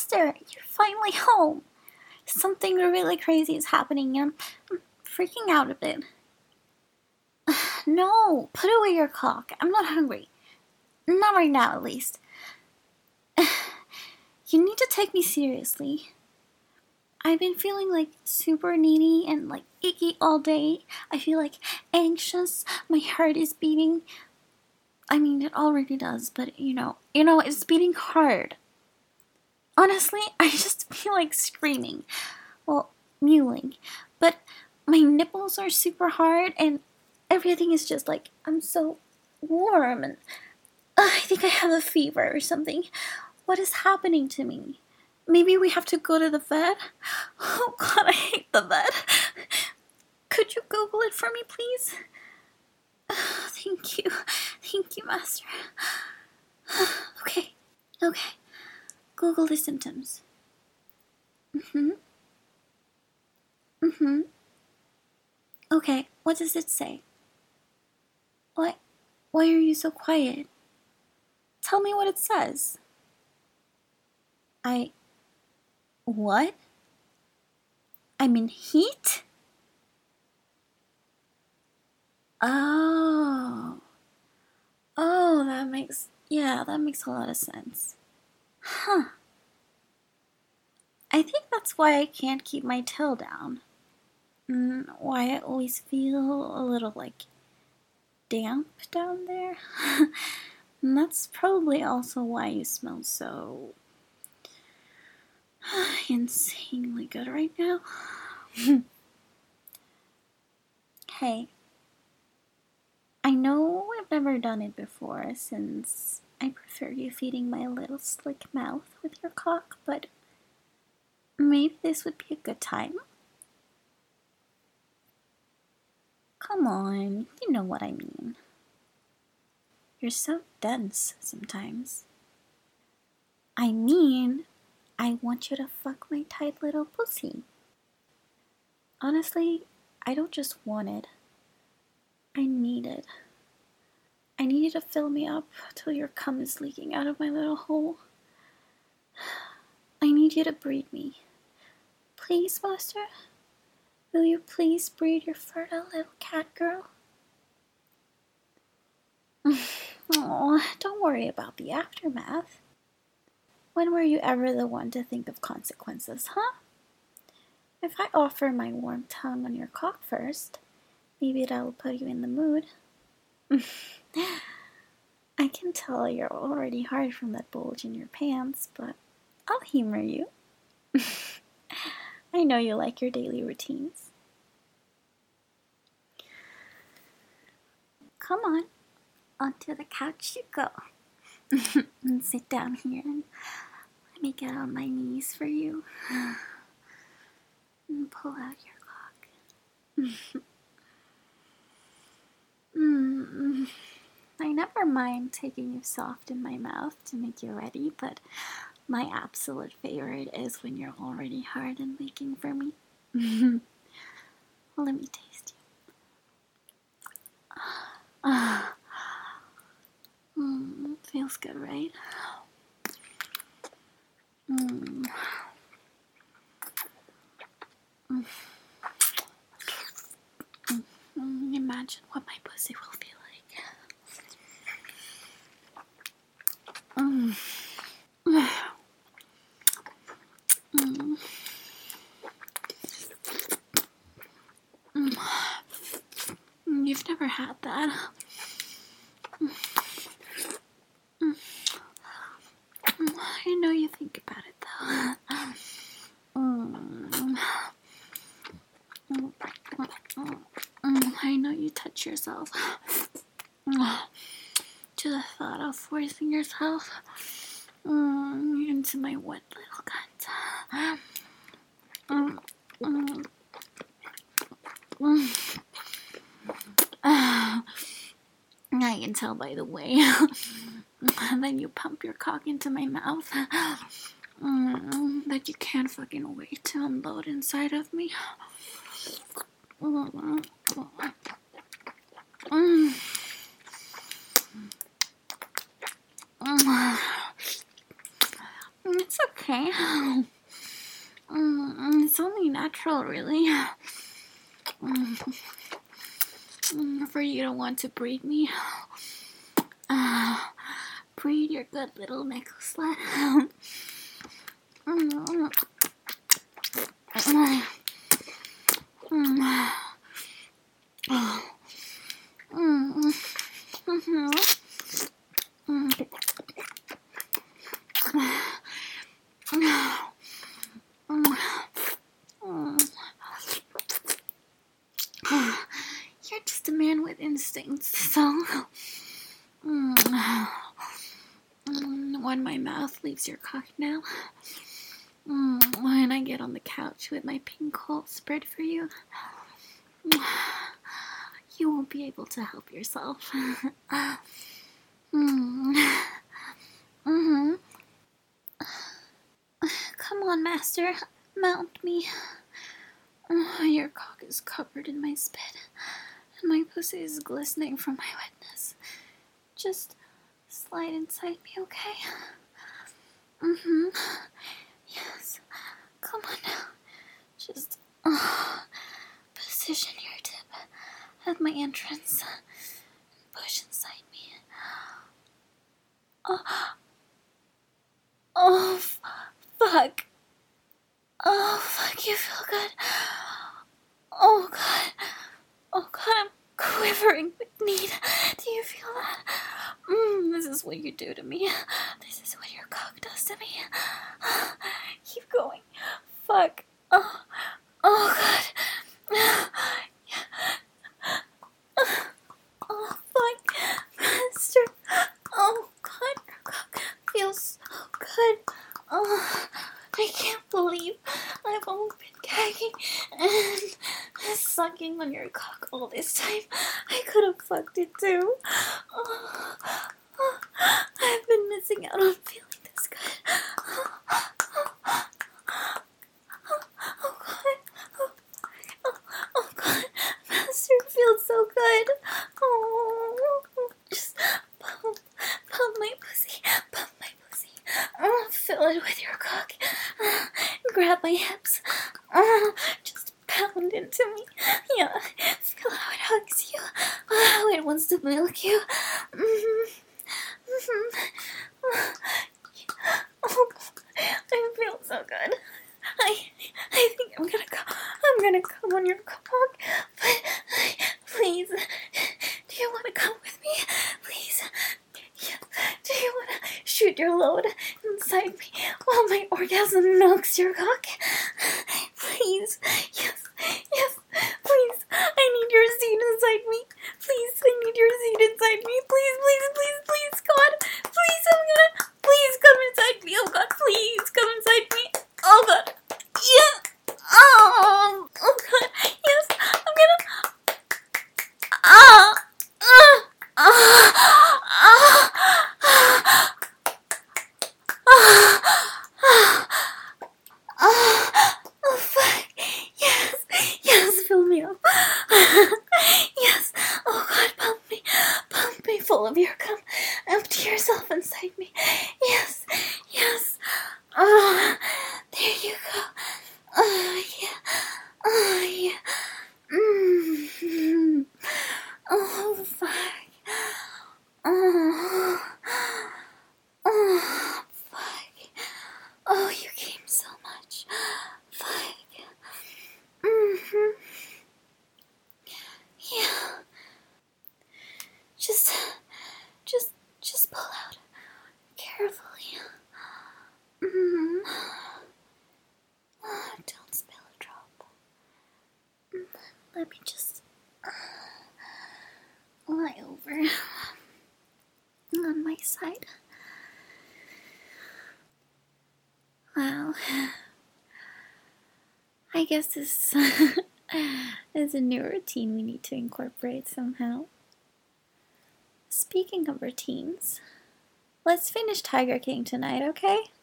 Master, you're finally home. Something really crazy is happening and I'm freaking out a bit. No, put away your clock. I'm not hungry. Not right now, at least. You need to take me seriously. I've been feeling like super needy and like icky all day. I feel like anxious. My heart is beating. I mean, it already does, but it's beating hard. Honestly, I just feel like screaming. Well, mewling. But my nipples are super hard and everything is just like, I'm so warm and I think I have a fever or something. What is happening to me? Maybe we have to go to the vet? Oh god, I hate the vet. Could you Google it for me, please? Thank you. Thank you, Master. Okay. Google the symptoms. Okay, what does it say? Why are you so quiet? Tell me what it says. What? I'm in heat? Oh, that makes a lot of sense. Huh. I think that's why I can't keep my tail down. Why I always feel a little, like, damp down there. And that's probably also why you smell so insanely good right now. Hey, I know I've never done it before since I prefer you feeding my little slick mouth with your cock, but maybe this would be a good time. Come on, you know what I mean. You're so dense sometimes. I mean, I want you to fuck my tight little pussy. Honestly, I don't just want it. I need it. I need you to fill me up till your cum is leaking out of my little hole. I need you to breed me. Please, Master? Will you please breed your fertile little cat girl? Oh, don't worry about the aftermath. When were you ever the one to think of consequences, huh? If I offer my warm tongue on your cock first, maybe that'll put you in the mood. I can tell you're already hard from that bulge in your pants, but I'll humor you. I know you like your daily routines. Come on, onto the couch you go. And sit down here and let me get on my knees for you. And pull out your cock. I never mind taking you soft in my mouth to make you ready, but my absolute favorite is when you're already hard and leaking for me. Well, let me taste you. Feels good, right? Imagine what my pussy will feel like. You've never had that. I know you think about it though. I know you touch yourself. To the thought of forcing yourself into my wet little cunt. I can tell by the way. Then you pump your cock into my mouth. That you can't fucking wait to unload inside of me. It's okay. It's only natural, really. For you to want to breed me. Breed your good little Nicholas. You're just a man with instincts, so when my mouth leaves your cock now, when I get on the couch with my pink hole spread for you, you won't be able to help yourself. Come on, master, mount me. Your cock is covered in my spit, and my pussy is glistening from my wetness. Just slide inside me, okay? Yes. Come on now. Just position your tip at my entrance and push inside me. Oh, fuck. Oh, fuck, you feel good. Oh, God. Oh, God, I'm quivering with need. Do you feel that? This is what you do to me. This is what your cock does to me. Keep going. Fuck. Oh, God. Oh, fuck. Master. Oh, God, your cock feels so good. Oh, I can't believe I've only been gagging and sucking on your cock all this time. I could have fucked it too. I've been missing out on feeling this good. Oh God. Oh God. Master, it feels so good. Oh, just pump my pussy. Pump my pussy. Fill it with your cock. Grab my hips. Just pound into me. Yeah. Feel how it hugs you. How it wants to milk you. Oh, I feel so good. I think I'm gonna come on your cock. But please, do you want to come with me? Please. Yeah. Do you want to shoot your load inside me while my orgasm milks your cock? Please. Yes. Please. I need your seed inside me. Please, I need your seed inside me. Please, God. Please come inside me. Oh God, please come inside me. Oh God. Yeah. Oh God. Yes. I'm gonna. Oh fuck. Yes, fill me up. Yes. Oh God, pump me full of your cum. Empty yourself inside me. Yes. Oh, there you go. Oh yeah. Oh fuck. Oh fuck. Oh, you came so much. Fuck. Yeah. Just pull out carefully. Don't spill a drop. Let me just lie over on my side. Wow. I guess this is a new routine we need to incorporate somehow. Speaking of routines, let's finish Tiger King tonight, okay?